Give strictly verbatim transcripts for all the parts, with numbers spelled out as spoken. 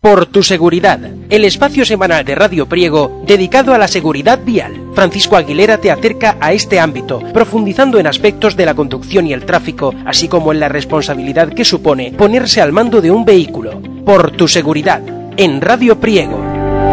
Por tu seguridad, el espacio semanal de Radio Priego dedicado a la seguridad vial. Francisco Aguilera te acerca a este ámbito, profundizando en aspectos de la conducción y el tráfico, así como en la responsabilidad que supone ponerse al mando de un vehículo. Por tu seguridad, en Radio Priego.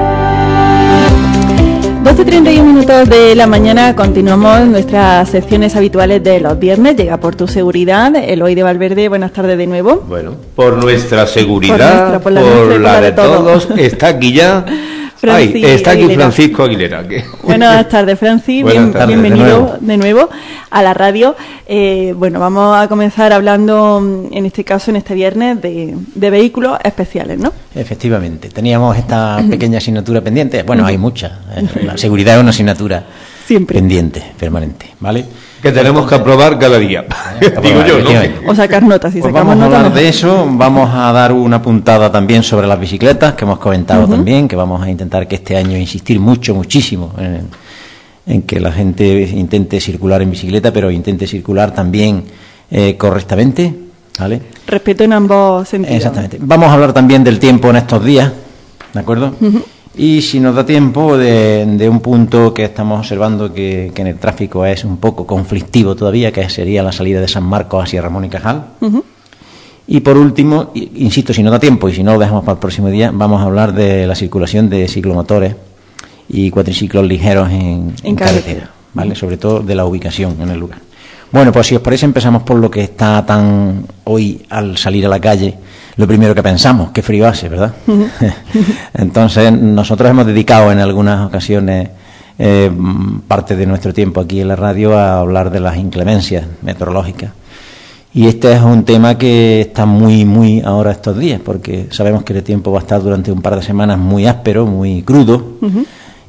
doce y treinta y uno minutos de la mañana, continuamos nuestras secciones habituales de los viernes. Llega Por tu seguridad, Eloy de Valverde, buenas tardes de nuevo. Bueno, por nuestra seguridad, por, nuestra, por la, por nuestra, la, la de, de todos. todos, está aquí ya, Ay, está aquí Aguilera. Francisco Aguilera. ¿Qué? Buenas tardes, Francis, Bien, tardes, bienvenido de nuevo. de nuevo a la radio. Eh, bueno, vamos a comenzar hablando, en este caso, en este viernes, de, de vehículos especiales, ¿no? Efectivamente, teníamos esta pequeña asignatura pendiente. Bueno, hay muchas. La seguridad es una asignatura siempre pendiente, permanente, ¿vale? Que tenemos Entonces, que aprobar cada día. Digo yo, ¿no? O sacar notas. Si pues sacamos vamos a hablar notas, de eso. Vamos a dar una puntada también sobre las bicicletas, que hemos comentado uh-huh. también, que vamos a intentar que este año insistir mucho, muchísimo en, en que la gente intente circular en bicicleta, pero intente circular también eh, correctamente, ¿vale? Respeto en ambos sentidos. Exactamente. Vamos a hablar también del tiempo en estos días, ¿de acuerdo? Uh-huh. Y si nos da tiempo, de, de un punto que estamos observando que, que en el tráfico es un poco conflictivo todavía, que sería la salida de San Marcos hacia Ramón y Cajal. Uh-huh. Y por último, insisto, si nos da tiempo y si no lo dejamos para el próximo día, vamos a hablar de la circulación de ciclomotores y cuatriciclos ligeros en, en carretera, carretera, ¿vale? Uh-huh. Sobre todo de la ubicación en el lugar. Bueno, pues si os parece, empezamos por lo que está tan hoy al salir a la calle. Lo primero que pensamos, qué frío hace, ¿verdad? Uh-huh. Entonces, nosotros hemos dedicado en algunas ocasiones eh, parte de nuestro tiempo aquí en la radio a hablar de las inclemencias meteorológicas. Y este es un tema que está muy, muy ahora estos días, porque sabemos que el tiempo va a estar durante un par de semanas muy áspero, muy crudo, uh-huh.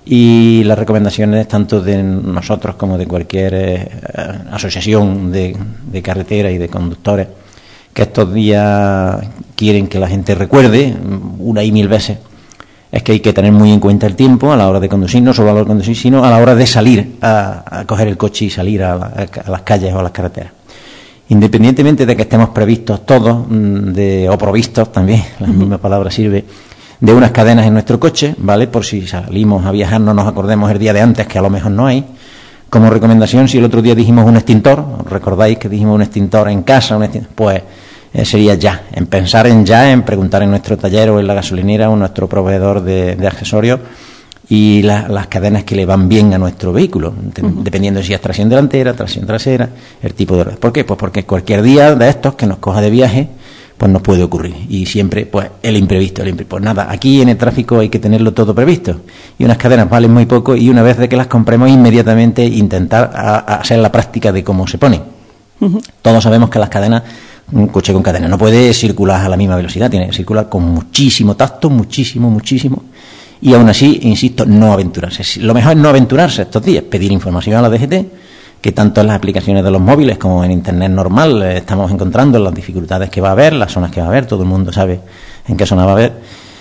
y las recomendaciones tanto de nosotros como de cualquier eh, asociación de, de carretera y de conductores, que estos días quieren que la gente recuerde una y mil veces, es que hay que tener muy en cuenta el tiempo a la hora de conducir, no solo a la hora de conducir, sino a la hora de salir a, a coger el coche y salir a, la, a las calles o a las carreteras. Independientemente de que estemos previstos todos, de, o provistos también, la misma palabra sirve, de unas cadenas en nuestro coche, ¿vale? Por si salimos a viajar no nos acordemos el día de antes, que a lo mejor no hay. Como recomendación, si el otro día dijimos un extintor, ¿recordáis que dijimos un extintor en casa? Un extintor? Pues eh, sería ya, en pensar en ya, en preguntar en nuestro taller o en la gasolinera o en nuestro proveedor de, de accesorios y la, las cadenas que le van bien a nuestro vehículo, uh-huh. dependiendo si es tracción delantera, tracción trasera, el tipo de... ¿Por qué? Pues porque cualquier día de estos que nos coja de viaje, pues nos puede ocurrir. Y siempre, pues, el imprevisto, el imprevisto. Pues nada, aquí en el tráfico hay que tenerlo todo previsto. Y unas cadenas valen muy poco y una vez de que las compremos, inmediatamente intentar a, a hacer la práctica de cómo se ponen. Uh-huh. Todos sabemos que las cadenas, un coche con cadena no puede circular a la misma velocidad, tiene que circular con muchísimo tacto, muchísimo, muchísimo. Y aún así, insisto, no aventurarse. Lo mejor es no aventurarse estos días, pedir información a la D G T, que tanto en las aplicaciones de los móviles como en Internet normal eh, estamos encontrando las dificultades que va a haber, las zonas que va a haber, todo el mundo sabe en qué zona va a haber.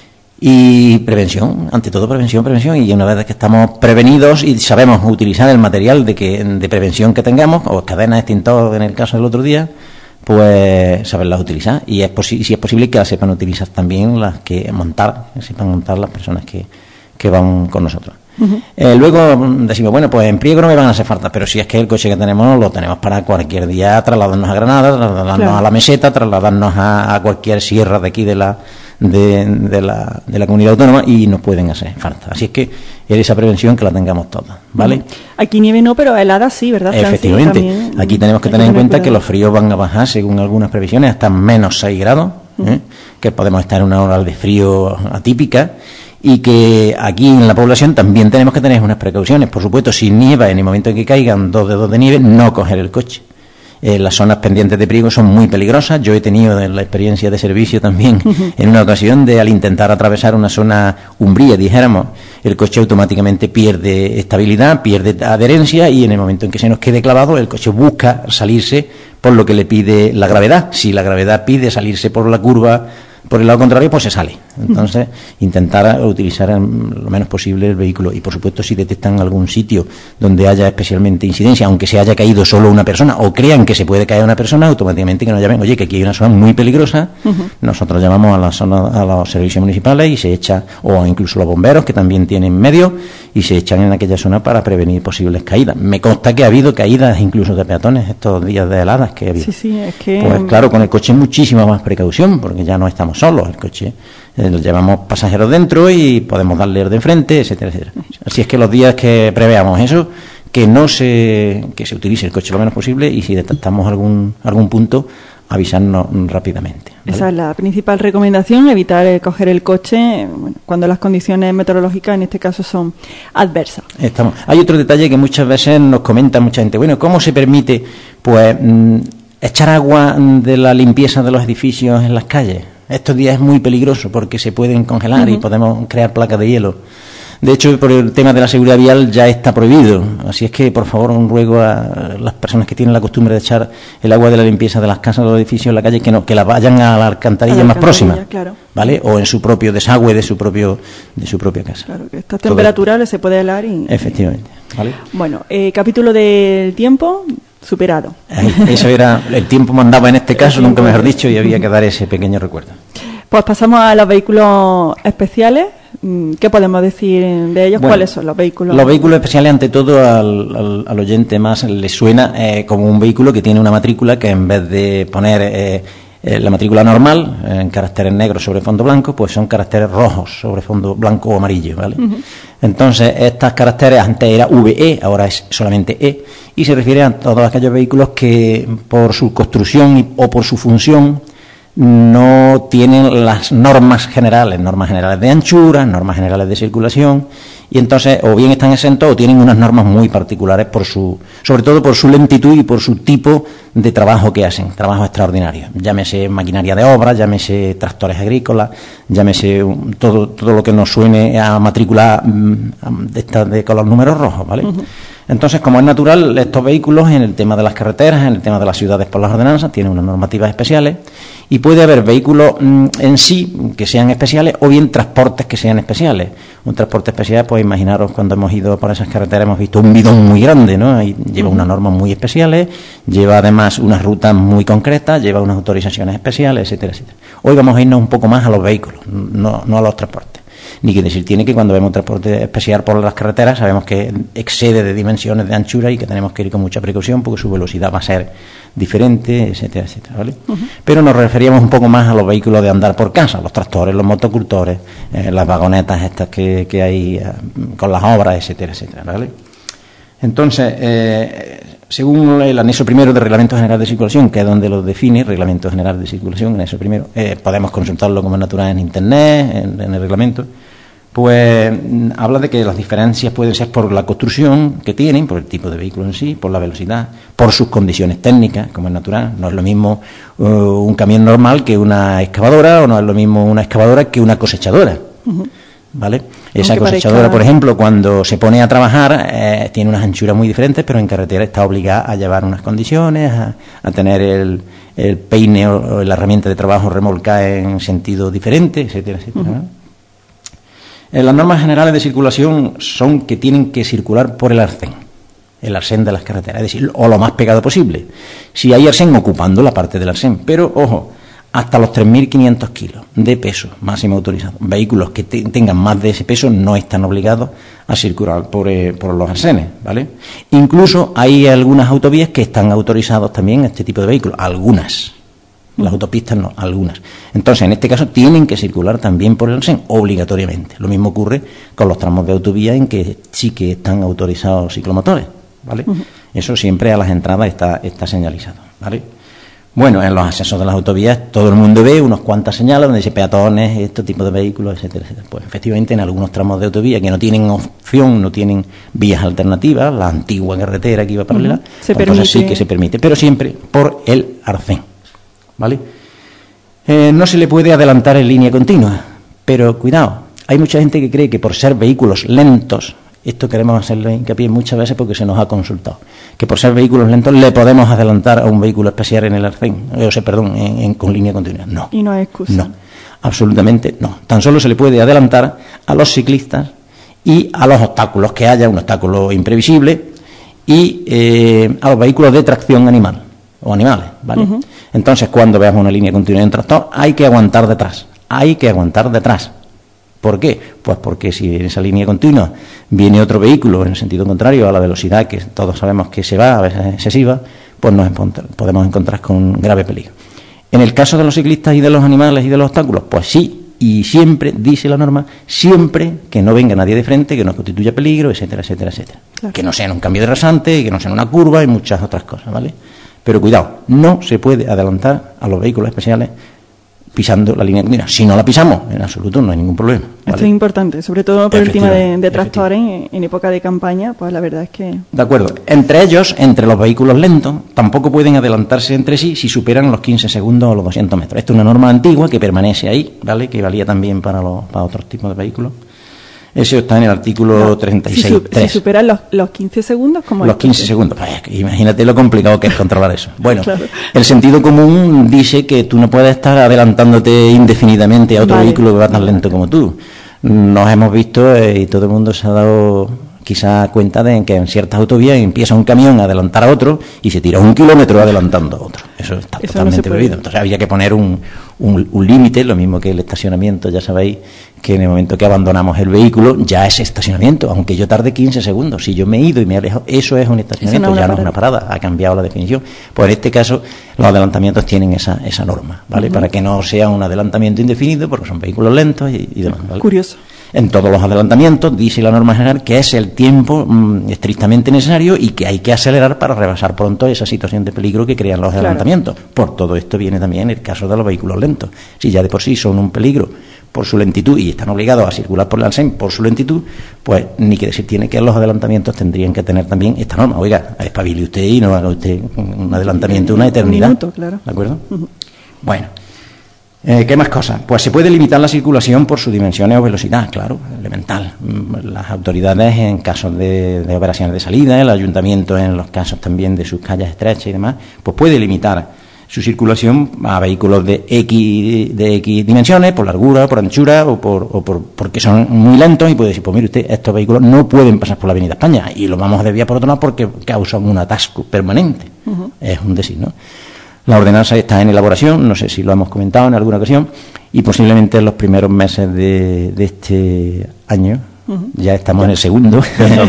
Y prevención, ante todo prevención, prevención, y una vez que estamos prevenidos y sabemos utilizar el material de, que, de prevención que tengamos, o cadenas extintor en el caso del otro día, pues saberlas utilizar. Y es posi- si es posible que las sepan utilizar también las que montar, que sepan montar las personas que, que van con nosotros. Uh-huh. Eh, luego decimos, bueno, pues en Priego no me van a hacer falta, pero si es que el coche que tenemos lo tenemos para cualquier día trasladarnos a Granada, trasladarnos claro. a la Meseta, trasladarnos a, a cualquier sierra de aquí de la, de, de, la, de la comunidad autónoma y nos pueden hacer falta. Así es que es esa prevención que la tengamos toda, ¿vale? Uh-huh. Aquí nieve no, pero helada sí, ¿verdad, Francis? Efectivamente. También, aquí tenemos que tener en cuenta cuidado. Que los fríos van a bajar, según algunas previsiones, hasta menos seis grados, uh-huh. ¿eh? que podemos estar en una ola de frío atípica. Y que aquí en la población también tenemos que tener unas precauciones. Por supuesto, si nieva en el momento en que caigan dos dedos de nieve, no coger el coche. Eh, las zonas pendientes de Priego son muy peligrosas. Yo he tenido la experiencia de servicio también uh-huh. en una ocasión de al intentar atravesar una zona umbría, dijéramos, el coche automáticamente pierde estabilidad, pierde adherencia y en el momento en que se nos quede clavado, el coche busca salirse por lo que le pide la gravedad. Si la gravedad pide salirse por la curva por el lado contrario, pues se sale. Entonces, intentar utilizar lo menos posible el vehículo. Y, por supuesto, si detectan algún sitio donde haya especialmente incidencia, aunque se haya caído solo una persona, o crean que se puede caer una persona, automáticamente que nos llamen, oye, que aquí hay una zona muy peligrosa, uh-huh. nosotros llamamos a la zona, a los servicios municipales y se echa, o incluso los bomberos, que también tienen medios, y se echan en aquella zona para prevenir posibles caídas. Me consta que ha habido caídas incluso de peatones estos días de heladas que ha habido. Sí, sí, es que... Pues claro, con el coche muchísima más precaución, porque ya no estamos solos, el coche eh, llevamos pasajeros dentro y podemos darle de frente, etcétera, etcétera. Así es que los días que preveamos eso, que no se que se utilice el coche lo menos posible, y si detectamos algún algún punto, avisarnos rápidamente, ¿vale? Esa es la principal recomendación, evitar eh, coger el coche bueno, cuando las condiciones meteorológicas en este caso son adversas. Estamos. Hay otro detalle que muchas veces nos comenta mucha gente, bueno, ¿cómo se permite pues mmm, echar agua de la limpieza de los edificios en las calles? Estos días es muy peligroso porque se pueden congelar uh-huh. y podemos crear placas de hielo. De hecho, por el tema de la seguridad vial ya está prohibido. Así es que, por favor, un ruego a las personas que tienen la costumbre de echar el agua de la limpieza de las casas, de los edificios en la calle, que no, que la vayan a la alcantarilla, a la más alcantarilla, próxima, claro. ¿vale? O en su propio desagüe de su propio de su propia casa. Claro, que estas temperaturas se puede helar y... Efectivamente, ¿vale? Bueno, eh, capítulo del tiempo... superado. Eso era, el tiempo mandaba en este caso, nunca mejor dicho, y había que dar ese pequeño recuerdo. Pues pasamos a los vehículos especiales. ¿Qué podemos decir de ellos? Bueno, ¿cuáles son los vehículos? Los vehículos especiales, ante todo, al, al, al oyente más le suena eh, como un vehículo que tiene una matrícula que, en vez de poner eh, eh, la matrícula normal eh, en caracteres negros sobre fondo blanco, pues son caracteres rojos sobre fondo blanco o amarillo, ¿vale? Uh-huh. Entonces, estos caracteres antes era V E, ahora es solamente E, y se refiere a todos aquellos vehículos que, por su construcción y, o por su función, no tienen las normas generales, normas generales de anchura, normas generales de circulación, y entonces o bien están exentos o tienen unas normas muy particulares, por su, sobre todo por su lentitud y por su tipo de trabajo que hacen, trabajo extraordinario. Llámese maquinaria de obra, llámese tractores agrícolas, llámese todo todo lo que nos suene a matrícula de, esta, de con los números rojos, ¿vale? Uh-huh. Entonces, como es natural, estos vehículos en el tema de las carreteras, en el tema de las ciudades por las ordenanzas, tienen unas normativas especiales, y puede haber vehículos mmm, en sí que sean especiales, o bien transportes que sean especiales. Un transporte especial, pues imaginaros, cuando hemos ido por esas carreteras hemos visto un bidón muy grande, ¿no? Y lleva unas normas muy especiales, lleva además unas rutas muy concretas, lleva unas autorizaciones especiales, etcétera, etcétera. Hoy vamos a irnos un poco más a los vehículos, no, no a los transportes. Ni que decir tiene que cuando vemos transporte especial por las carreteras sabemos que excede de dimensiones de anchura y que tenemos que ir con mucha precaución porque su velocidad va a ser diferente, etcétera, etcétera, ¿vale? Uh-huh. Pero nos referíamos un poco más a los vehículos de andar por casa, los tractores, los motocultores, eh, las vagonetas estas que, que hay eh, con las obras, etcétera, etcétera, ¿vale? Entonces, eh, según el anexo primero del Reglamento General de Circulación, que es donde lo define, Reglamento General de Circulación, anexo primero, eh, podemos consultarlo como es natural en Internet, en, en el reglamento, pues habla de que las diferencias pueden ser por la construcción que tienen, por el tipo de vehículo en sí, por la velocidad, por sus condiciones técnicas, como es natural. No es lo mismo uh, un camión normal que una excavadora, o no es lo mismo una excavadora que una cosechadora. Uh-huh. ¿Vale? Esa Aunque cosechadora, parezca... por ejemplo, cuando se pone a trabajar, eh, tiene unas anchuras muy diferentes, pero en carretera está obligada a llevar unas condiciones, a, a tener el, el peine o, o la herramienta de trabajo remolcada en sentido diferente, etcétera, etcétera. Uh-huh. ¿no? Eh, las normas generales de circulación son que tienen que circular por el arcén, el arcén de las carreteras, es decir, o lo más pegado posible. Si hay arcén, ocupando la parte del arcén, pero ojo, hasta los tres mil quinientos kilos de peso máximo autorizado. Vehículos que te, tengan más de ese peso no están obligados a circular por, eh, por los arcenes, ¿vale? Incluso hay algunas autovías que están autorizados también a este tipo de vehículos, algunas. Las autopistas no, algunas. Entonces, en este caso, tienen que circular también por el arcén, obligatoriamente. Lo mismo ocurre con los tramos de autovía en que sí que están autorizados ciclomotores, ¿vale? Uh-huh. Eso siempre a las entradas está, está señalizado, ¿vale? Bueno, en los accesos de las autovías todo el mundo ve unos cuantas señales donde dice peatones, este tipo de vehículos, etcétera, etcétera. Pues efectivamente en algunos tramos de autovía que no tienen opción, no tienen vías alternativas, la antigua carretera que iba paralela, uh-huh. pues entonces sí que se permite, pero siempre por el arcén, ¿vale? Eh, no se le puede adelantar en línea continua, pero cuidado, hay mucha gente que cree que por ser vehículos lentos, esto queremos hacerle hincapié muchas veces porque se nos ha consultado, que por ser vehículos lentos le podemos adelantar a un vehículo especial en el arcén, o sea, perdón, en, en, con línea continua. No. Y no hay excusa. No. Absolutamente no. Tan solo se le puede adelantar a los ciclistas y a los obstáculos que haya, un obstáculo imprevisible, y eh, a los vehículos de tracción animal o animales, ¿vale? Uh-huh. Entonces, cuando veamos una línea continua de un tractor, hay que aguantar detrás, hay que aguantar detrás. ¿Por qué? Pues porque si en esa línea continua viene otro vehículo en el sentido contrario a la velocidad que todos sabemos que se va, a veces excesiva, pues nos podemos encontrar con grave peligro. En el caso de los ciclistas y de los animales y de los obstáculos, pues sí, y siempre, dice la norma, siempre que no venga nadie de frente, que no constituya peligro, etcétera, etcétera, etcétera. Claro. Que no sea en un cambio de rasante, que no sea en una curva y muchas otras cosas, ¿vale? Pero cuidado, no se puede adelantar a los vehículos especiales pisando la línea continua. Si no la pisamos, en absoluto no hay ningún problema, ¿vale? Esto es importante, sobre todo por el tema de, de tractores en, en época de campaña, pues la verdad es que... De acuerdo. Entre ellos, entre los vehículos lentos, tampoco pueden adelantarse entre sí si superan los quince segundos o los doscientos metros. Esto es una norma antigua que permanece ahí, ¿vale? Que valía también para, los, para otros tipos de vehículos. Eso está en el artículo no, treinta y seis. Si, si superan los, los quince segundos, ¿cómo Los quince segundos. Pues, imagínate lo complicado que es controlar eso. Bueno, claro. El sentido común dice que tú no puedes estar adelantándote indefinidamente a otro vale. vehículo que va tan lento como tú. Nos hemos visto eh, y todo el mundo se ha dado quizá cuenta de que en ciertas autovías empieza un camión a adelantar a otro y se tira un kilómetro adelantando a otro. Eso está Eso totalmente no prohibido. Entonces había que poner un, un, un límite, lo mismo que el estacionamiento, ya sabéis que en el momento que abandonamos el vehículo ya es estacionamiento, aunque yo tarde quince segundos. Si yo me he ido y me he alejado, eso es un estacionamiento, no ya no es una parada, ha cambiado la definición. Pues en este caso los adelantamientos tienen esa, esa norma, ¿vale? Uh-huh. Para que no sea un adelantamiento indefinido, porque son vehículos lentos y, y demás, ¿vale? Curioso. En todos los adelantamientos dice la norma general que es el tiempo mmm, estrictamente necesario y que hay que acelerar para rebasar pronto esa situación de peligro que crean los adelantamientos. Claro. Por todo esto viene también el caso de los vehículos lentos. Si ya de por sí son un peligro por su lentitud y están obligados a circular por el Alsem por su lentitud, pues ni que decir tiene que los adelantamientos tendrían que tener también esta norma. Oiga, espabile usted y no haga usted un adelantamiento de una eternidad. Un minuto, claro. ¿De acuerdo? Uh-huh. Bueno. Eh, ¿Qué más cosas? Pues se puede limitar la circulación por sus dimensiones o velocidad, claro, elemental. Las autoridades en casos de, de operaciones de salida, el ayuntamiento en los casos también de sus calles estrechas y demás, pues puede limitar su circulación a vehículos de X, de X dimensiones, por largura, por anchura o por, o por porque son muy lentos y puede decir, pues mire usted, estos vehículos no pueden pasar por la Avenida España y los vamos a desviar por otro lado porque causan un atasco permanente. Uh-huh. Es un decir, ¿no? La ordenanza está en elaboración, no sé si lo hemos comentado en alguna ocasión, y posiblemente en los primeros meses de, de este año, uh-huh. ya estamos ya. en el segundo,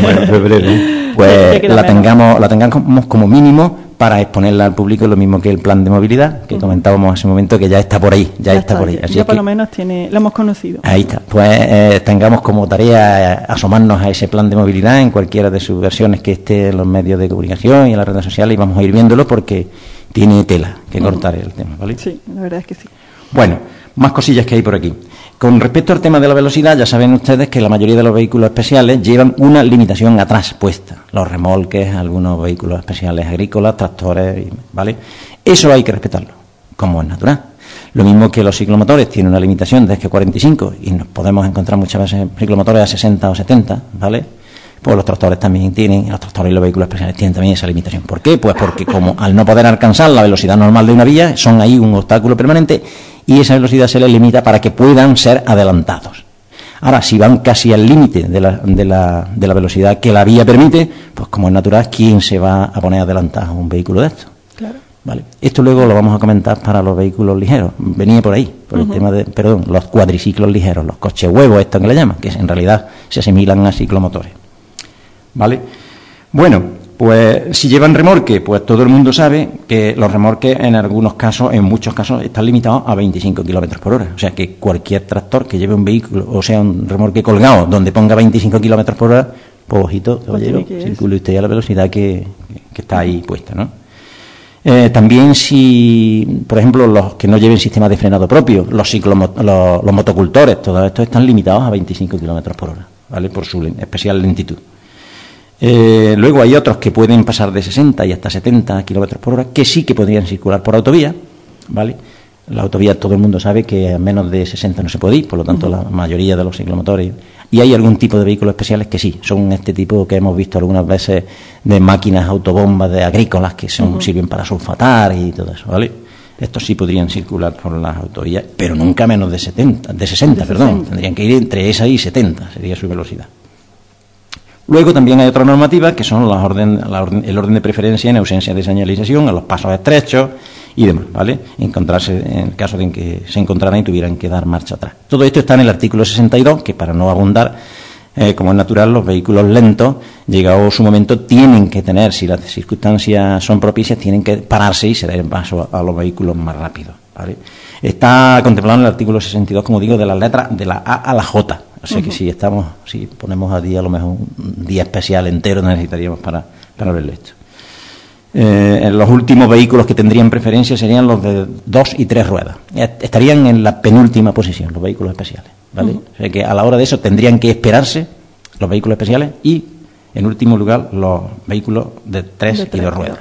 pues la tengamos, la tengamos como mínimo para exponerla al público, lo mismo que el plan de movilidad que uh-huh. comentábamos hace un momento, que ya está por ahí, ya, ya está, está por ahí. Así ya por lo menos tiene, lo hemos conocido. Ahí está, pues eh, tengamos como tarea eh, asomarnos a ese plan de movilidad en cualquiera de sus versiones que esté en los medios de comunicación y en las redes sociales, y vamos a ir viéndolo porque tiene tela que cortar el tema, ¿vale? Sí, la verdad es que sí. Bueno, más cosillas que hay por aquí. Con respecto al tema de la velocidad, ya saben ustedes que la mayoría de los vehículos especiales llevan una limitación atrás puesta. Los remolques, algunos vehículos especiales agrícolas, tractores, ¿vale? Eso hay que respetarlo, como es natural. Lo mismo que los ciclomotores tienen una limitación de cuarenta y cinco y nos podemos encontrar muchas veces ciclomotores a sesenta o setenta, ¿vale? Pues los tractores también tienen, los tractores y los vehículos especiales tienen también esa limitación. ¿Por qué? Pues porque como al no poder alcanzar la velocidad normal de una vía, son ahí un obstáculo permanente y esa velocidad se les limita para que puedan ser adelantados. Ahora, si van casi al límite de la, de, la, de la velocidad que la vía permite, pues como es natural, ¿quién se va a poner a adelantar a un vehículo de estos? Claro. Vale. Esto luego lo vamos a comentar para los vehículos ligeros. Venía por ahí, por uh-huh. el tema de, perdón, los cuadriciclos ligeros, los coches huevos, esto que le llaman, que en realidad se asimilan a ciclomotores. ¿Vale? Bueno, pues si llevan remorque, pues todo el mundo sabe que los remorques en algunos casos, en muchos casos, están limitados a veinticinco kilómetros por hora. O sea que cualquier tractor que lleve un vehículo, o sea, un remorque colgado, donde ponga veinticinco kilómetros por hora, pues ojito, caballero, circule usted a la velocidad que, que está ahí puesta, ¿no? Eh, también si, por ejemplo, los que no lleven sistema de frenado propio, los, ciclomo, los, los motocultores, todos estos están limitados a veinticinco kilómetros por hora, ¿vale? Por su especial lentitud. Eh, luego hay otros que pueden pasar de sesenta y hasta setenta kilómetros por hora, que sí que podrían circular por autovía, ¿vale? La autovía todo el mundo sabe que a menos de sesenta no se puede ir, por lo tanto uh-huh. la mayoría de los ciclomotores. Y hay algún tipo de vehículos especiales que sí, son este tipo que hemos visto algunas veces de máquinas autobombas de agrícolas que son, uh-huh. sirven para sulfatar y todo eso, ¿vale? estos sí podrían circular por las autovías, pero nunca menos de setenta, de sesenta, de perdón. sesenta. Tendrían que ir entre esa y setenta, sería su velocidad. Luego también hay otra normativa que son las orden, la orden, el orden de preferencia en ausencia de señalización, a los pasos estrechos y demás, ¿vale? Encontrarse en el caso de que se encontraran y tuvieran que dar marcha atrás. Todo esto está en el artículo sesenta y dos, que para no abundar, eh, como es natural, los vehículos lentos, llegado su momento, tienen que tener, si las circunstancias son propicias, tienen que pararse y ceder paso a, a los vehículos más rápidos, ¿vale? Está contemplado en el artículo sesenta y dos, como digo, de las letras de la A a la J. O sea uh-huh. que si estamos, si ponemos a día, a lo mejor un día especial entero necesitaríamos para, para verlo esto. Eh, los últimos vehículos que tendrían preferencia serían los de dos y tres ruedas. Estarían en la penúltima posición, los vehículos especiales, ¿vale? Uh-huh. O sea que a la hora de eso tendrían que esperarse los vehículos especiales y, en último lugar, los vehículos de tres, de tres y dos ruedas.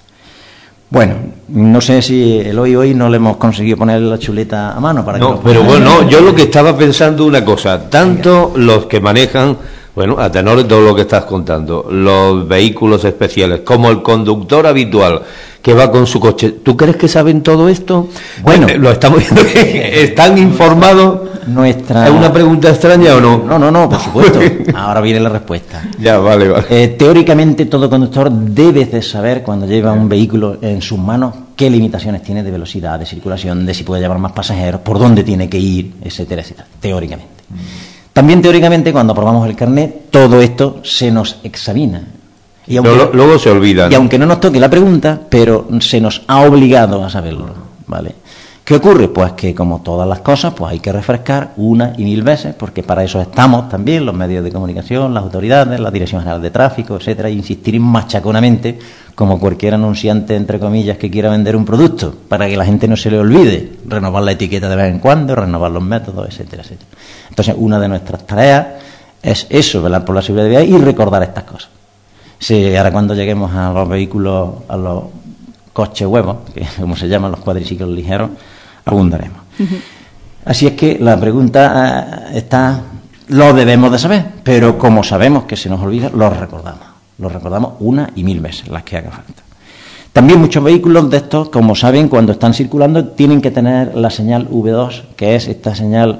Bueno, no sé si el hoy hoy no le hemos conseguido poner la chuleta a mano para que no, pero bueno, no, yo lo que estaba pensando una cosa, tanto los que manejan, bueno, a tenor de todo lo que estás contando, los vehículos especiales, como el conductor habitual que va con su coche, ¿tú crees que saben todo esto? Bueno, eh, lo estamos viendo que están informados. Nuestra... ¿Es una pregunta extraña o no? No, no, no, por supuesto. Ahora viene la respuesta. Ya, vale, vale. Eh, teóricamente todo conductor debe de saber cuando lleva un vehículo en sus manos qué limitaciones tiene de velocidad, de circulación, de si puede llevar más pasajeros, por dónde tiene que ir, etcétera, etcétera. Teóricamente. También teóricamente cuando aprobamos el carnet todo esto se nos examina. Y aunque, luego, luego se olvida, ¿no? Y aunque no nos toque la pregunta, pero se nos ha obligado a saberlo, ¿vale? ¿Qué ocurre? Pues que como todas las cosas, pues hay que refrescar una y mil veces, porque para eso estamos también los medios de comunicación, las autoridades, la Dirección General de Tráfico, etcétera, e insistir machaconamente, como cualquier anunciante, entre comillas, que quiera vender un producto, para que la gente no se le olvide, renovar la etiqueta de vez en cuando, renovar los métodos, etcétera, etcétera. Entonces, una de nuestras tareas es eso, velar por la seguridad vial y recordar estas cosas. Sí, ahora cuando lleguemos a los vehículos, a los coches huevos, que como se llaman los cuadriciclos ligeros, abundaremos. Uh-huh. Así es que la pregunta eh, está, lo debemos de saber, pero como sabemos que se nos olvida, lo recordamos. Lo recordamos una y mil veces, las que haga falta. También muchos vehículos de estos, como saben, cuando están circulando, tienen que tener la señal V dos, que es esta señal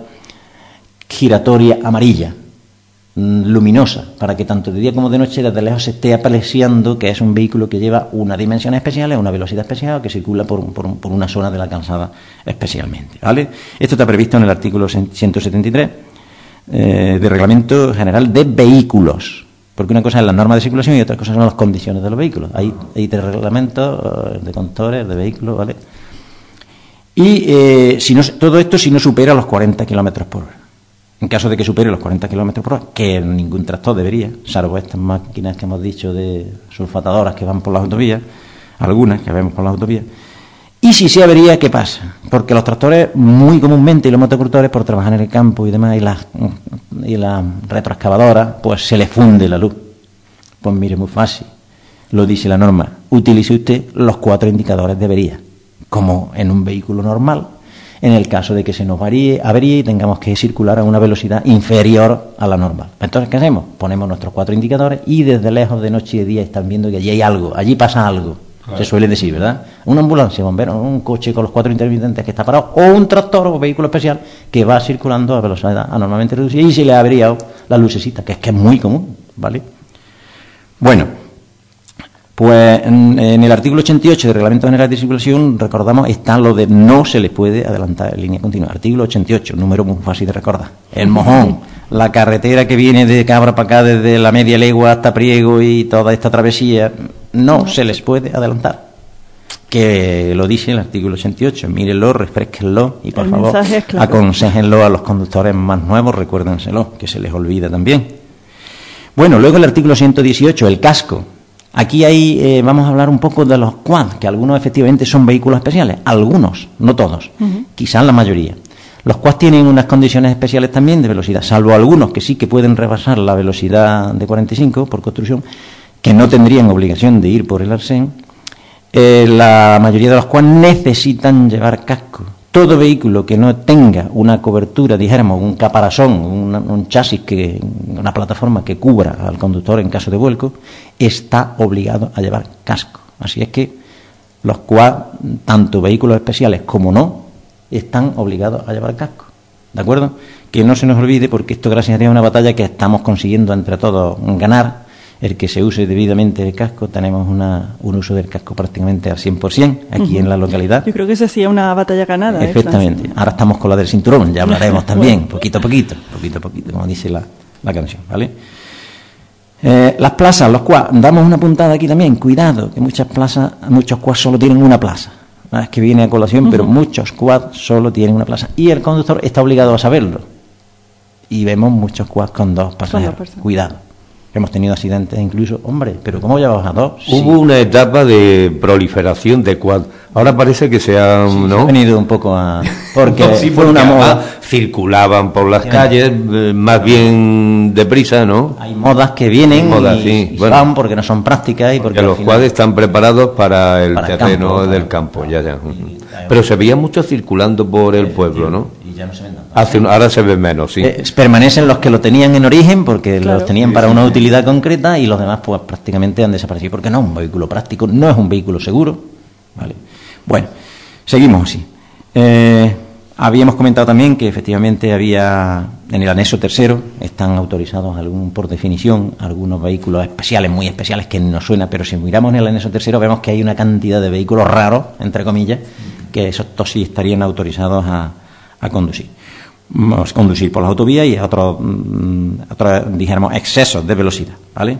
giratoria amarilla, luminosa, para que tanto de día como de noche desde lejos se esté apreciando que es un vehículo que lleva una dimensión especial, una velocidad especial, que circula por, por, por una zona de la calzada especialmente, ¿vale? Esto está previsto en el artículo ciento setenta y tres eh, de Reglamento General de Vehículos, porque una cosa es la norma de circulación y otra cosa son las condiciones de los vehículos. Hay, hay tres reglamentos de conductores, de vehículos, ¿vale? Y eh, si no, todo esto si no supera los cuarenta kilómetros por hora. En caso de que supere los cuarenta kilómetros por hora, que ningún tractor debería, salvo estas máquinas que hemos dicho de sulfatadoras que van por las autovías, algunas que vemos por las autovías. Y si se avería, ¿qué pasa? Porque los tractores, muy comúnmente, y los motocultores, por trabajar en el campo y demás, y las, y las retroexcavadoras, pues se les funde la luz. Pues mire, muy fácil, lo dice la norma, utilice usted los cuatro indicadores de avería, como en un vehículo normal, en el caso de que se nos varíe, averíe y tengamos que circular a una velocidad inferior a la normal. Entonces, ¿qué hacemos? Ponemos nuestros cuatro indicadores y desde lejos, de noche y de día, están viendo que allí hay algo, allí pasa algo. Claro. Se suele decir, ¿verdad? Una ambulancia, bombero, un coche con los cuatro intermitentes que está parado, o un tractor o vehículo especial que va circulando a velocidad anormalmente reducida y se le ha averiado la lucecita, que es que es muy común, ¿vale? Bueno, pues en, en el artículo ochenta y ocho del Reglamento General de Circulación, recordamos, está lo de no se le puede adelantar en línea continua. Artículo ochenta y ocho, número muy fácil de recordar. El mojón, la carretera que viene de Cabra para acá, desde la media legua hasta Priego y toda esta travesía, no se les puede adelantar. Que lo dice el artículo ochenta y ocho. Mírenlo, refresquenlo y, por el favor, claro, aconséjenlo a los conductores más nuevos, recuérdenselo, que se les olvida también. Bueno, luego el artículo ciento dieciocho, el casco. Aquí hay, eh, vamos a hablar un poco de los quad, que algunos efectivamente son vehículos especiales, algunos, no todos, uh-huh. quizás la mayoría. Los quad tienen unas condiciones especiales también de velocidad, salvo algunos que sí que pueden rebasar la velocidad de cuarenta y cinco por construcción, que no tendrían obligación de ir por el arcén. Eh, la mayoría de los quad necesitan llevar casco. Todo vehículo que no tenga una cobertura, dijéramos, un caparazón, un, un chasis, que, una plataforma que cubra al conductor en caso de vuelco, está obligado a llevar casco. Así es que los cuales, tanto vehículos especiales como no, están obligados a llevar casco, ¿de acuerdo? Que no se nos olvide, porque esto gracias a Dios es una batalla que estamos consiguiendo entre todos ganar, el que se use debidamente el casco. Tenemos una, un uso del casco prácticamente al cien por ciento aquí uh-huh. en la localidad. Yo creo que esa sí es una batalla ganada. Efectivamente. ¿eh? Ahora estamos con la del cinturón, ya hablaremos también, bueno. poquito a poquito, poquito a poquito, como dice la, la canción, ¿vale? Eh, las plazas, los quads, damos una puntada aquí también, cuidado, que muchas plazas, muchos quads solo tienen una plaza. No es que viene a colación, uh-huh. pero muchos quads solo tienen una plaza. Y el conductor está obligado a saberlo. Y vemos muchos quads con dos pasajeros. Cuidado. Hemos tenido accidentes incluso, hombre, pero ¿cómo llevamos a dos? Hubo sí. una etapa de proliferación de quad. Ahora parece que se han, sí, ¿no? Se ha venido un poco a... Porque no, sí, fue una moda. Circulaban por las sí, calles, eh, más bien deprisa, ¿no? Hay modas que vienen modas, y, sí. y bueno, van porque no son prácticas y porque... porque los quads están preparados para el para terreno el campo, del campo, ya, ya. Y, pero se veía mucho circulando por el pueblo, ¿no? Y ya no se ven tanto. Hace un, ahora se ven menos, sí. Eh, permanecen los que lo tenían en origen, porque claro. los tenían sí, para sí, una sí. utilidad concreta, y los demás pues prácticamente han desaparecido, porque no es un vehículo práctico, no es un vehículo seguro, ¿vale? Bueno, seguimos así. Eh, habíamos comentado también que efectivamente había, en el anexo tercero, están autorizados algún, por definición, algunos vehículos especiales, muy especiales, que nos suena, pero si miramos en el anexo tercero vemos que hay una cantidad de vehículos raros, entre comillas, que esos sí estarían autorizados a, a conducir. Vamos a conducir por las autovías y a otros, otros, dijéramos, excesos de velocidad, ¿vale?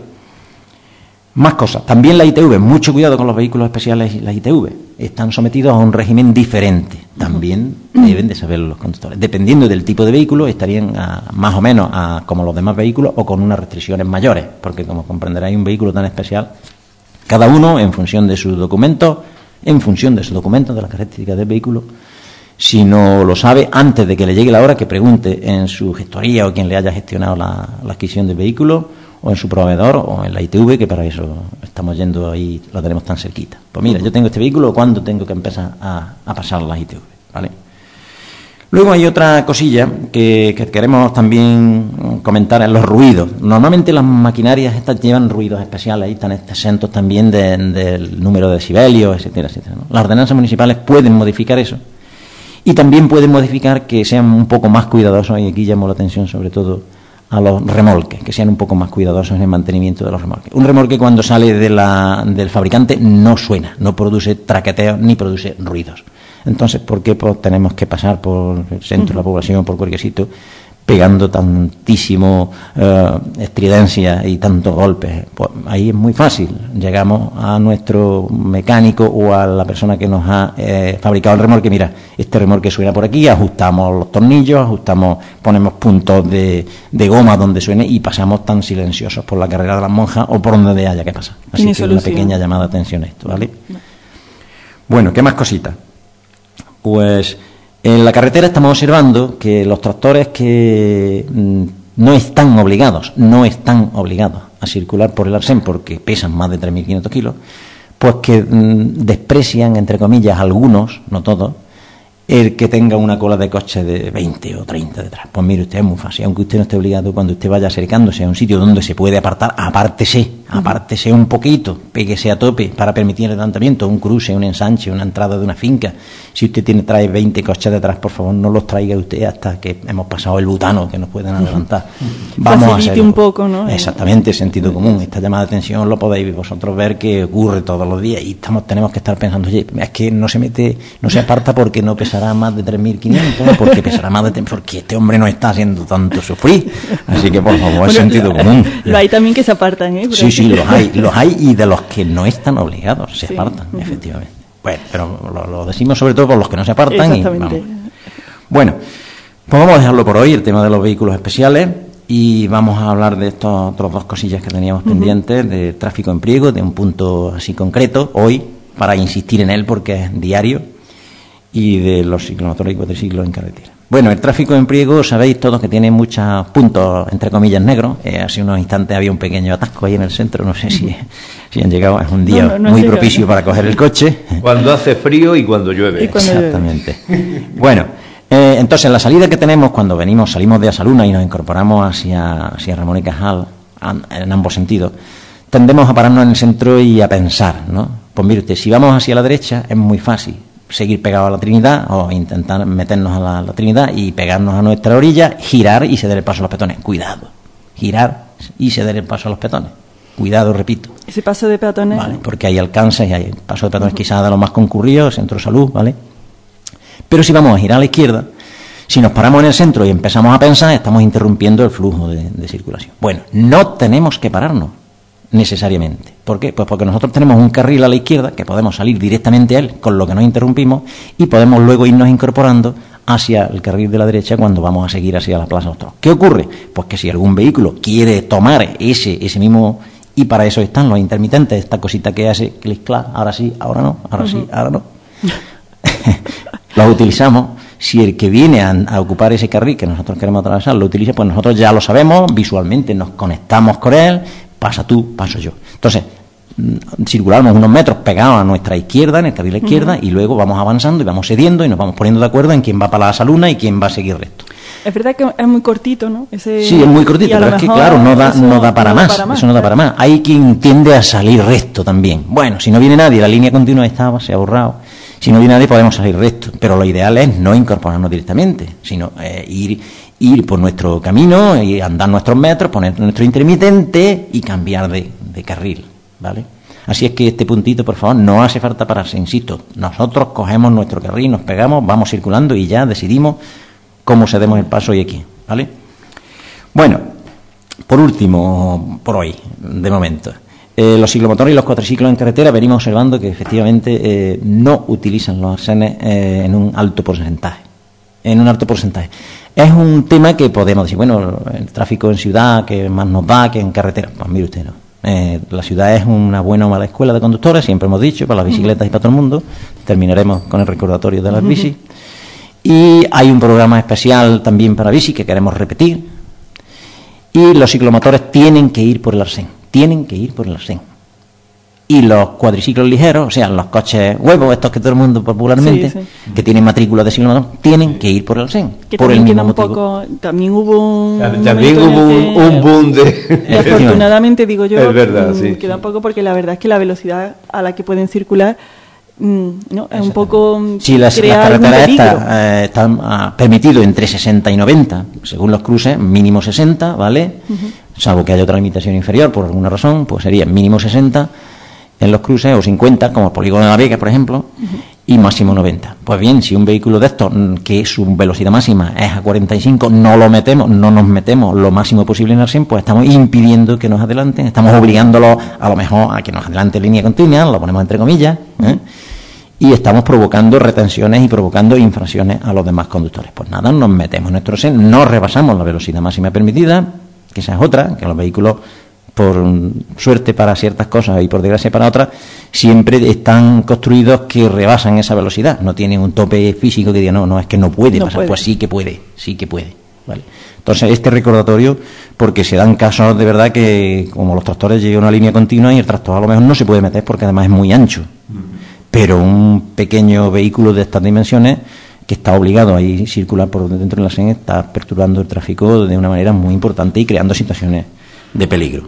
Más cosas. También la I T V, mucho cuidado con los vehículos especiales y las I T V. Están sometidos a un régimen diferente. También deben de saberlo los conductores. Dependiendo del tipo de vehículo, estarían a, más o menos a, como los demás vehículos, o con unas restricciones mayores, porque como comprenderáis, un vehículo tan especial, cada uno en función de sus documentos, en función de sus documentos, de las características del vehículo. Si no lo sabe, antes de que le llegue la hora, que pregunte en su gestoría o quien le haya gestionado la, la adquisición del vehículo, o en su proveedor, o en la I T V, que para eso estamos yendo ahí, lo tenemos tan cerquita. Pues mira, yo tengo este vehículo, ¿cuándo tengo que empezar a, a pasar las I T V? ¿Vale? Luego hay otra cosilla que, que queremos también comentar, en los ruidos. Normalmente las maquinarias estas llevan ruidos especiales, ahí están exentos también de, del número de decibelios, etcétera, etcétera, ¿no? Las ordenanzas municipales pueden modificar eso. Y también pueden modificar que sean un poco más cuidadosos, y aquí llamo la atención sobre todo a los remolques, que sean un poco más cuidadosos en el mantenimiento de los remolques. Un remolque cuando sale de la, del fabricante no suena, no produce traqueteos ni produce ruidos. Entonces, ¿por qué pues, tenemos que pasar por el centro de la población, por cualquier sitio, pegando tantísimo eh, estridencia y tantos golpes? Pues ahí es muy fácil. Llegamos a nuestro mecánico o a la persona que nos ha eh, fabricado el remolque. Mira, este remolque suena por aquí, ajustamos los tornillos, ajustamos, ponemos puntos de, de goma donde suene y pasamos tan silenciosos por la carrera de las monjas o por donde haya que pasar. Así que solución. Una pequeña llamada de atención a esto, ¿vale? No. Bueno, ¿qué más cositas? Pues en la carretera estamos observando que los tractores que mm, no están obligados, no están obligados a circular por el Arsén porque pesan más de tres mil quinientos kilos, pues que mm, desprecian, entre comillas, algunos, no todos, el que tenga una cola de coche de veinte o treinta detrás. Pues mire usted, es muy fácil. Aunque usted no esté obligado, cuando usted vaya acercándose a un sitio donde se puede apartar, apártese, apártese un poquito, péguese a tope para permitir el adelantamiento, un cruce, un ensanche, una entrada de una finca. Si usted tiene trae veinte coches detrás, por favor, no los traiga usted hasta que hemos pasado el butano, que nos puedan adelantar. Vamos Facilite a hacer un poco, ¿no? Exactamente, sentido común. Esta llamada de atención lo podéis vosotros ver que ocurre todos los días y estamos tenemos que estar pensando, oye, es que no se mete, no se aparta porque no pesará más de tres mil quinientos, porque pesará más de porque este hombre no está haciendo tanto sufrir. Así que, por favor, bueno, es sentido común. Lo hay también que se apartan, ¿eh? Sí, sí, los hay, los hay y de los que no están obligados se sí. apartan, uh-huh. efectivamente. Bueno, pero lo, lo decimos sobre todo por los que no se apartan. Exactamente. Y, vamos. Bueno, pues vamos a dejarlo por hoy, el tema de los vehículos especiales, y vamos a hablar de estas otras dos cosillas que teníamos uh-huh. pendientes, de tráfico en pliego, de un punto así concreto, hoy, para insistir en él porque es diario, y de los ciclomotores y cuatriciclos en carretera. Bueno, el tráfico en pliego, sabéis todos que tiene muchos puntos, entre comillas, negros. Eh, hace unos instantes había un pequeño atasco ahí en el centro, no sé si, si han llegado, es un día no, no, no muy propicio llegado. Para coger el coche. Cuando hace frío y cuando llueve. Y cuando Exactamente. Llueve. Bueno, eh, entonces la salida que tenemos cuando venimos, salimos de Asaluna y nos incorporamos hacia, hacia Ramón y Cajal, en ambos sentidos, tendemos a pararnos en el centro y a pensar, ¿no? Pues mire usted, si vamos hacia la derecha es muy fácil seguir pegado a la Trinidad o intentar meternos a la, la Trinidad y pegarnos a nuestra orilla, girar y ceder el paso a los peatones. Cuidado, girar y ceder el paso a los peatones. Cuidado, repito. Ese paso de peatones. Vale, porque hay alcances y hay paso de peatones uh-huh. quizás de los más concurridos, centro de salud, ¿vale? Pero si vamos a girar a la izquierda, si nos paramos en el centro y empezamos a pensar, estamos interrumpiendo el flujo de, de circulación. Bueno, no tenemos que pararnos necesariamente. ¿Por qué? Pues porque nosotros tenemos un carril a la izquierda que podemos salir directamente a él, con lo que nos interrumpimos, y podemos luego irnos incorporando hacia el carril de la derecha cuando vamos a seguir hacia la Plaza Ostros. ¿Qué ocurre? Pues que si algún vehículo quiere tomar ese, ese mismo, y para eso están los intermitentes, esta cosita que hace clic clac, ahora sí, ahora no, ahora uh-huh. sí, ahora no, los utilizamos. Si el que viene a, a ocupar ese carril que nosotros queremos atravesar lo utiliza, pues nosotros ya lo sabemos, visualmente nos conectamos con él, pasa tú, paso yo. Entonces, circulamos unos metros pegados a nuestra izquierda, en el carril de la izquierda, uh-huh. y luego vamos avanzando y vamos cediendo y nos vamos poniendo de acuerdo en quién va para la saluna y quién va a seguir recto. Es verdad que es muy cortito, ¿no? Ese... Sí, es muy cortito, pero es que, claro, no da, no da para no más, da para más, eso no da para más. Hay quien tiende a salir recto también. Bueno, si no viene nadie, la línea continua estaba, se ha borrado. Si no viene nadie, podemos salir recto. Pero lo ideal es no incorporarnos directamente, sino eh, ir, ir por nuestro camino, y andar nuestros metros, poner nuestro intermitente y cambiar de, de carril, ¿vale? Así es que este puntito, por favor, no hace falta pararse, insisto. Nosotros cogemos nuestro carril, nos pegamos, vamos circulando y ya decidimos cómo cedemos el paso y aquí, ¿vale? Bueno, por último, por hoy, de momento, eh, los ciclomotores y los cuatriciclos en carretera venimos observando que efectivamente eh, no utilizan los arcenes eh, en un alto porcentaje. En un alto porcentaje. Es un tema que podemos decir, bueno, el tráfico en ciudad, que más nos da que en carretera. Pues mire usted, no. Eh, la ciudad es una buena o mala escuela de conductores, siempre hemos dicho, para las bicicletas y para todo el mundo. Terminaremos con el recordatorio de las bicis. Y hay un programa especial también para bici que queremos repetir. Y los ciclomotores tienen que ir por el arcén, tienen que ir por el arcén. Y los cuadriciclos ligeros, o sea, los coches huevos, estos que todo el mundo popularmente, sí, sí. que tienen matrícula de ciclomotor, tienen que ir por el arcén. Que por también el queda mismo un poco, también hubo un también hubo un, que, un boom de... Y afortunadamente, digo yo, es verdad, sí, queda sí. un poco porque la verdad es que la velocidad a la que pueden circular no es un poco sí, las, las carreteras estas eh, están ah, permitido entre sesenta y noventa según los cruces, mínimo sesenta, ¿vale? Uh-huh. Salvo que haya otra limitación inferior por alguna razón, pues sería mínimo sesenta en los cruces, o cincuenta como el polígono de la Vega, por ejemplo, uh-huh. y máximo noventa. Pues bien, si un vehículo de estos que su velocidad máxima es a cuarenta y cinco, no lo metemos, no nos metemos lo máximo posible en el arcén, pues estamos impidiendo que nos adelanten, estamos obligándolos a lo mejor a que nos adelante en línea continua, lo ponemos entre comillas, ¿eh? Y estamos provocando retenciones y provocando infracciones a los demás conductores. Pues nada, nos metemos en nuestro arcén, no rebasamos la velocidad máxima permitida, que esa es otra, que los vehículos, por suerte para ciertas cosas y por desgracia para otras, siempre están construidos que rebasan esa velocidad, no tienen un tope físico que diga, no, no, es que no puede no pasar, puede. Pues sí que puede, sí que puede, ¿vale? Entonces, este recordatorio, porque se dan casos de verdad que, como los tractores, llega a una línea continua y el tractor a lo mejor no se puede meter porque además es muy ancho. Pero un pequeño vehículo de estas dimensiones que está obligado a ir circular por dentro de la arcén está perturbando el tráfico de una manera muy importante y creando situaciones de peligro.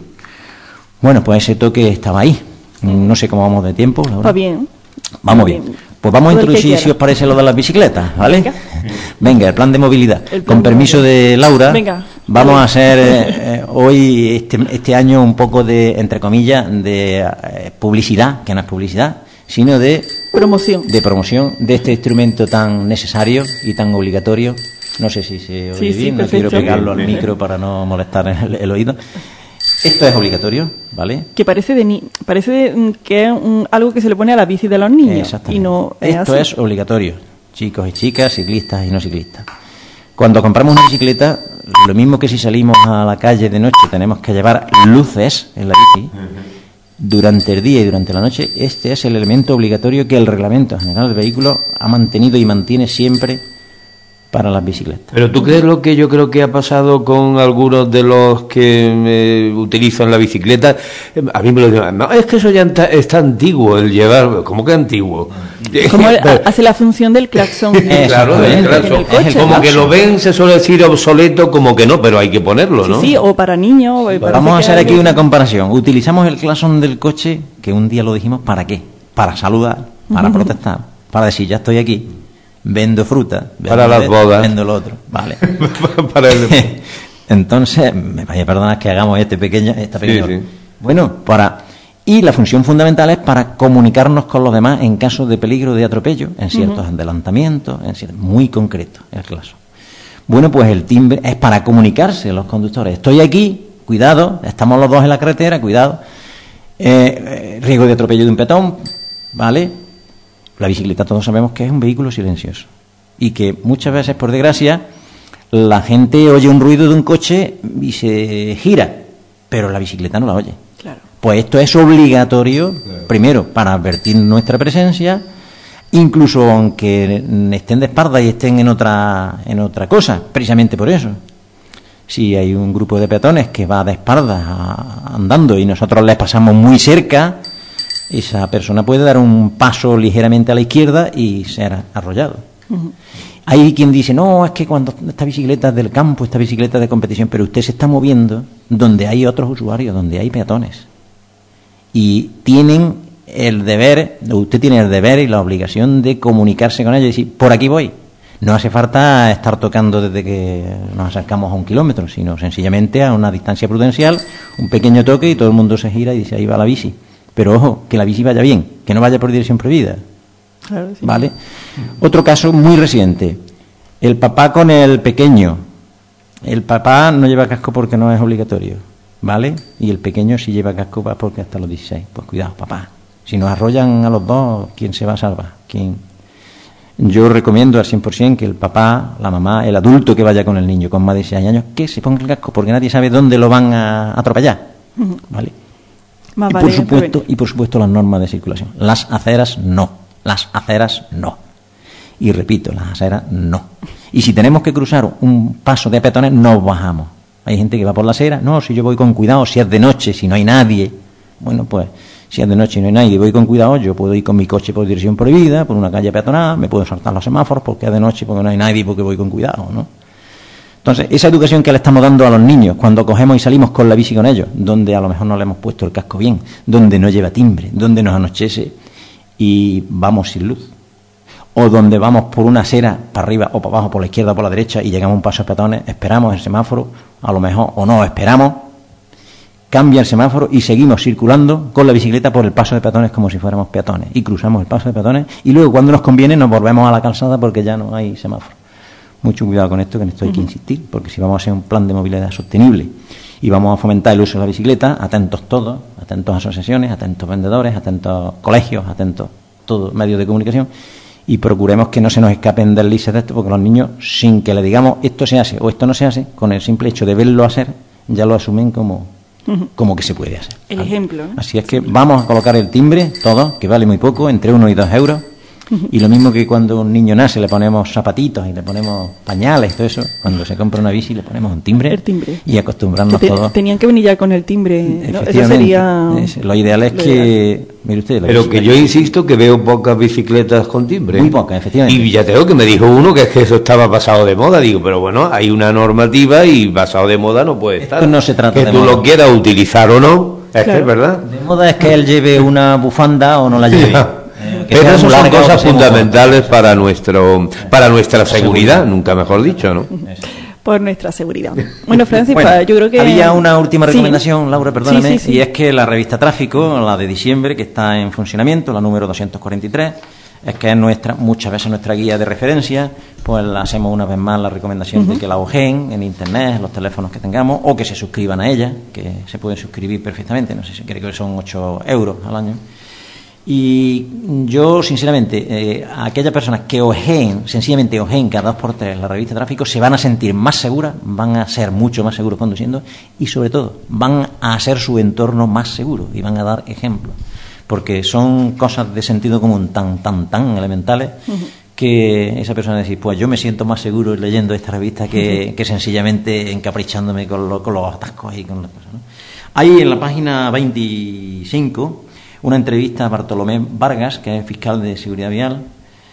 Bueno, pues ese toque estaba ahí. No sé cómo vamos de tiempo, Laura. Va bien. Vamos bien. bien. Pues vamos a introducir, si os parece, lo de las bicicletas, ¿vale? Venga, Venga el plan de movilidad. Plan Con permiso de Laura, Venga. vamos a hacer eh, hoy, este, este año, un poco de, entre comillas, de eh, publicidad, que no es publicidad, sino de promoción de promoción de este instrumento tan necesario y tan obligatorio. No sé si se oye sí, bien, sí, no quiero pegarlo al micro para no molestar el, el oído. Esto es obligatorio, ¿vale? Que parece de ni parece de, que es un, algo que se le pone a la bici de los niños. Y no es Esto así. es obligatorio, chicos y chicas, ciclistas y no ciclistas. Cuando compramos una bicicleta, lo mismo que si salimos a la calle de noche tenemos que llevar luces en la bici. Durante el día y durante la noche, este es el elemento obligatorio que el Reglamento General del Vehículo ha mantenido y mantiene siempre para las bicicletas. Pero ¿tú crees lo que yo creo que ha pasado con algunos de los que eh, utilizan la bicicleta? A mí me lo dicen, no, es que eso ya está, está antiguo, el llevar, ¿cómo que antiguo? Como hace la función del claxon. Claro, del claxon. Coche, como ¿no? que lo ven, se suele decir obsoleto, como que no, pero hay que ponerlo, ¿no? Sí, sí, o para niños. Vamos a hacer aquí una comparación. Utilizamos el claxon del coche, que un día lo dijimos, ¿para qué? para saludar, para uh-huh. protestar, para decir ya estoy aquí, vendo fruta, vendo para las bodas, vendo lo otro, vale. para el... Entonces, me vaya a perdonar que hagamos este pequeño, esta pequeña. Sí, sí. Bueno, para y la función fundamental es para comunicarnos con los demás en caso de peligro de atropello, en ciertos uh-huh. adelantamientos, en ciertos, muy concreto el caso. Bueno, pues el timbre es para comunicarse los conductores. Estoy aquí, cuidado, estamos los dos en la carretera, cuidado. Eh, eh, riesgo de atropello de un peatón, ¿vale? La bicicleta todos sabemos que es un vehículo silencioso y que muchas veces, por desgracia, la gente oye un ruido de un coche y se gira, pero la bicicleta no la oye. Claro. Pues esto es obligatorio, claro. Primero, para advertir nuestra presencia, incluso aunque estén de espalda y estén en otra, en otra cosa, precisamente por eso. Si hay un grupo de peatones que va de espaldas a, andando y nosotros les pasamos muy cerca, esa persona puede dar un paso ligeramente a la izquierda y ser arrollado. Uh-huh. Hay quien dice, no, es que cuando esta bicicleta es del campo, esta bicicleta es de competición, pero usted se está moviendo donde hay otros usuarios, donde hay peatones. Y tienen el deber, usted tiene el deber y la obligación de comunicarse con ellos y decir, por aquí voy. No hace falta estar tocando desde que nos acercamos a un kilómetro, sino sencillamente a una distancia prudencial, un pequeño toque y todo el mundo se gira y dice, ahí va la bici. Pero ojo, que la bici vaya bien, que no vaya por dirección prohibida. Claro, sí. ¿Vale? Otro caso muy reciente, el papá con el pequeño. El papá no lleva casco porque no es obligatorio, ¿vale? Y el pequeño sí lleva casco porque hasta los dieciséis. Pues cuidado, papá. Si nos arrollan a los dos, ¿quién se va a salvar? ¿Quién? Yo recomiendo al cien por ciento que el papá, la mamá, el adulto que vaya con el niño con más de dieciséis años, que se ponga el casco, porque nadie sabe dónde lo van a atropellar, ¿vale? Más y, vale por supuesto, y por supuesto las normas de circulación. Las aceras no, las aceras no. Y repito, las aceras no. Y si tenemos que cruzar un paso de peatones, nos bajamos. Hay gente que va por la acera, no, si yo voy con cuidado, si es de noche, si no hay nadie, bueno, pues si es de noche y no hay nadie y voy con cuidado, yo puedo ir con mi coche por dirección prohibida, por una calle peatonal, me puedo saltar los semáforos porque es de noche, porque no hay nadie, porque voy con cuidado, ¿no? Entonces, esa educación que le estamos dando a los niños cuando cogemos y salimos con la bici con ellos, donde a lo mejor no le hemos puesto el casco bien, donde no lleva timbre, donde nos anochece y vamos sin luz, o donde vamos por una acera para arriba o para abajo, por la izquierda o por la derecha y llegamos a un paso de peatones, esperamos el semáforo, a lo mejor o no esperamos, cambia el semáforo y seguimos circulando con la bicicleta por el paso de peatones como si fuéramos peatones y cruzamos el paso de peatones y luego cuando nos conviene nos volvemos a la calzada porque ya no hay semáforo. Mucho cuidado con esto, que en esto hay que insistir, porque si vamos a hacer un plan de movilidad sostenible y vamos a fomentar el uso de la bicicleta, atentos todos, atentos asociaciones, atentos vendedores, atentos colegios, atentos todos medios de comunicación, y procuremos que no se nos escapen deslices de esto, porque los niños, sin que le digamos esto se hace o esto no se hace, con el simple hecho de verlo hacer, ya lo asumen como, como que se puede hacer. El ¿vale? ejemplo. ¿eh? Así es que vamos a colocar el timbre, todo, que vale muy poco, entre uno y dos euros. Y lo mismo que cuando un niño nace le ponemos zapatitos y le ponemos pañales y todo eso, cuando se compra una bici le ponemos un timbre, el timbre. Y acostumbrarnos te, todos. Tenían que venir ya con el timbre, ¿no? Eso sería... Es, lo ideal es lo que... Ideal. Mire usted, pero que yo insisto que veo pocas bicicletas con timbre. Muy pocas, efectivamente. Y ya tengo que me dijo uno que es que eso estaba pasado de moda. Digo, pero bueno, hay una normativa y pasado de moda no puede estar. Esto no se trata que de tú moda. Lo quieras utilizar o no, es claro. que es verdad. De moda es que él lleve una bufanda o no la lleve. Pero eso son cosas fundamentales para nuestro para nuestra seguridad, nunca mejor dicho, ¿no? Por nuestra seguridad. Bueno, Francis, bueno, yo creo que... Había una última recomendación, sí. Laura, perdóname, sí, sí, sí. Y es que la revista Tráfico, la de diciembre, que está en funcionamiento, la número doscientos cuarenta y tres, es que es nuestra, muchas veces nuestra guía de referencia, pues la hacemos una vez más la recomendación uh-huh. de que la ojeen en internet, en los teléfonos que tengamos, o que se suscriban a ella, que se pueden suscribir perfectamente, no sé si creo que son ocho euros al año. Y yo, sinceramente, eh, a aquellas personas que ojeen, sencillamente ojeen cada dos por tres la revista Tráfico, se van a sentir más seguras, van a ser mucho más seguros conduciendo y, sobre todo, van a hacer su entorno más seguro y van a dar ejemplos. Porque son cosas de sentido común tan, tan, tan elementales uh-huh. que esa persona dice, pues yo me siento más seguro leyendo esta revista que, uh-huh. que sencillamente encaprichándome con, lo, con los atascos y con las cosas, ¿no? Hay en la página veinticinco... una entrevista a Bartolomé Vargas, que es fiscal de seguridad vial,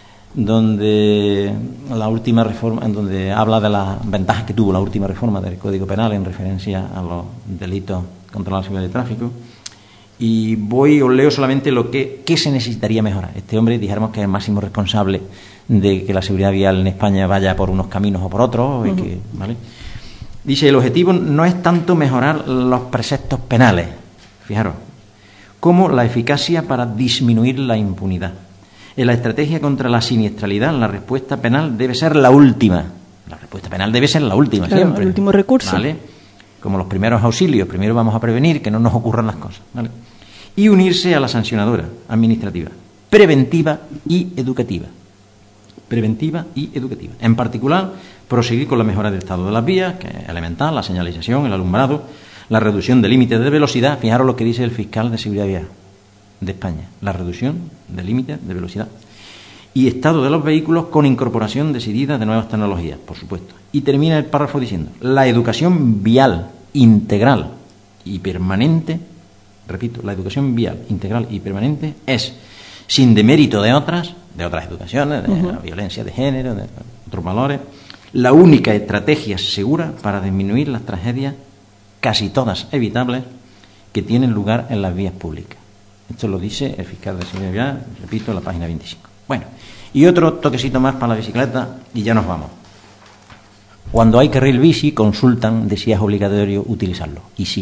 donde la última reforma, en donde habla de las ventajas que tuvo la última reforma del Código Penal en referencia a los delitos contra la seguridad de tráfico, Y voy, os leo solamente lo que, que se necesitaría mejorar. Este hombre, dijéramos que es el máximo responsable de que la seguridad vial en España vaya por unos caminos o por otros. Uh-huh. y que, ¿vale? Dice, el objetivo no es tanto mejorar los preceptos penales, fijaros, como la eficacia para disminuir la impunidad. En la estrategia contra la siniestralidad, la respuesta penal debe ser la última. La respuesta penal debe ser la última, claro, siempre. El último recurso. ¿Vale? Como los primeros auxilios. Primero vamos a prevenir que no nos ocurran las cosas. ¿Vale? Y unirse a la sancionadora administrativa, preventiva y educativa. Preventiva y educativa. En particular, proseguir con la mejora del estado de las vías, que es elemental, la señalización, el alumbrado, la reducción de límites de velocidad. Fijaros lo que dice el fiscal de seguridad vial de España, la reducción de límites de velocidad. Y estado de los vehículos con incorporación decidida de nuevas tecnologías, por supuesto. Y termina el párrafo diciendo, la educación vial integral y permanente, repito, la educación vial integral y permanente es, sin demérito de otras, de otras educaciones, de uh-huh. la violencia de género, de otros valores, la única estrategia segura para disminuir las tragedias, casi todas evitables, que tienen lugar en las vías públicas. Esto lo dice el fiscal de seguridad vial, repito, en la página veinticinco. Bueno, y otro toquecito más para la bicicleta y ya nos vamos. Cuando hay carril bici, consultan de si es obligatorio utilizarlo. Y sí.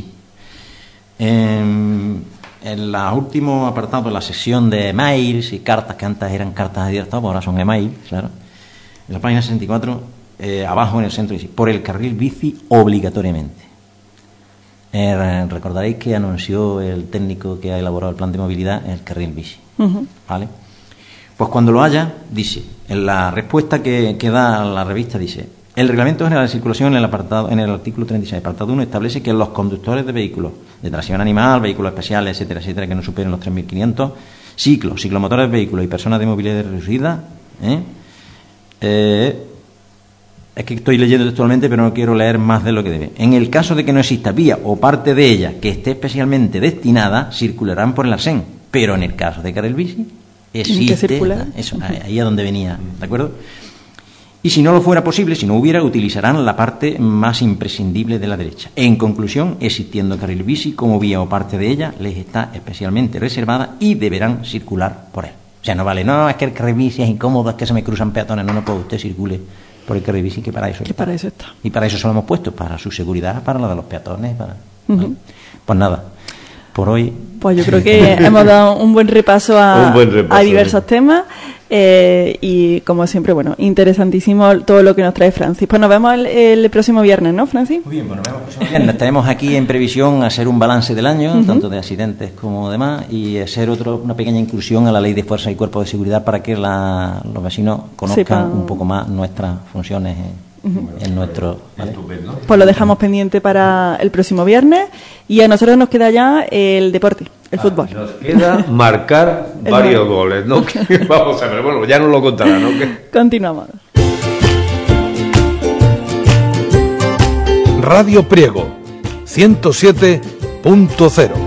En, en los últimos apartados de la sección de emails y cartas, que antes eran cartas abiertas, ahora son emails, claro. En la página sesenta y cuatro, eh, abajo en el centro dice, por el carril bici obligatoriamente. Eh, recordaréis que anunció el técnico que ha elaborado el plan de movilidad el carril bici. Uh-huh. ¿Vale? Pues cuando lo haya, dice, en la respuesta que, que da la revista, dice, el Reglamento General de Circulación en el apartado, en el artículo treinta y seis, apartado uno, establece que los conductores de vehículos de tracción animal, vehículos especiales, etcétera, etcétera, que no superen los tres mil quinientos, ciclos, ciclomotores de vehículos y personas de movilidad reducida, ¿eh? Eh, es que estoy leyendo textualmente, pero no quiero leer más de lo que debe. En el caso de que no exista vía o parte de ella que esté especialmente destinada, circularán por el arcén. Pero en el caso de carril bici, existe, eso, ahí a donde venía, ¿de acuerdo? Y si no lo fuera posible, si no hubiera, utilizarán la parte más imprescindible de la derecha. En conclusión, existiendo carril bici como vía o parte de ella, les está especialmente reservada y deberán circular por él. O sea, no vale, no, es que el carril bici es incómodo, es que se me cruzan peatones, no, no, pues usted circule por el carril bici, que para eso que está. para eso está. Y para eso se lo hemos puesto, para su seguridad, para la de los peatones, para... Uh-huh. ¿Vale? Pues nada, por hoy... Pues yo creo que hemos dado un buen repaso a, buen repaso, a diversos ¿eh? temas eh, y como siempre, bueno, interesantísimo todo lo que nos trae Francis. Pues nos vemos el, el próximo viernes, ¿no, Francis? Muy bien, pues nos vemos el próximo viernes. Estaremos aquí en previsión a hacer un balance del año, uh-huh. tanto de accidentes como demás, y hacer otro, una pequeña inclusión a la Ley de Fuerza y Cuerpos de Seguridad para que la, los vecinos conozcan Sepa... un poco más nuestras funciones uh-huh. en nuestro... ¿vale? Pues lo dejamos pendiente para el próximo viernes y a nosotros nos queda ya el deporte. El fútbol. Nos queda marcar varios el goles, ¿no? Vamos a ver, bueno, ya nos lo contará, ¿no? Continuamos. Radio Priego, ciento siete punto cero.